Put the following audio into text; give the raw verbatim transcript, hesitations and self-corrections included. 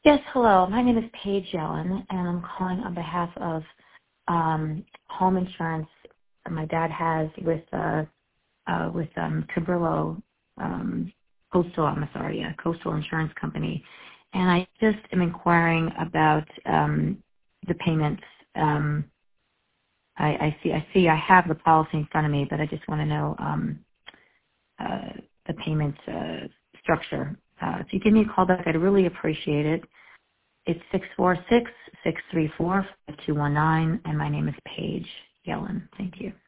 Yes, hello. My name is Paige Yellen, and I'm calling on behalf of um, home insurance my dad has with uh, uh, with um, Cabrillo um, Coastal. I'm sorry, yeah, Coastal Insurance Company, and I just am inquiring about um, the payments. Um, I, I see, I see, I have the policy in front of me, but I just want to know um, uh, the payment uh, structure. Uh, if you give me a call back, I'd really appreciate it. It's six four six, six three four, five two one nine, and my name is Paige Yellen. Thank you.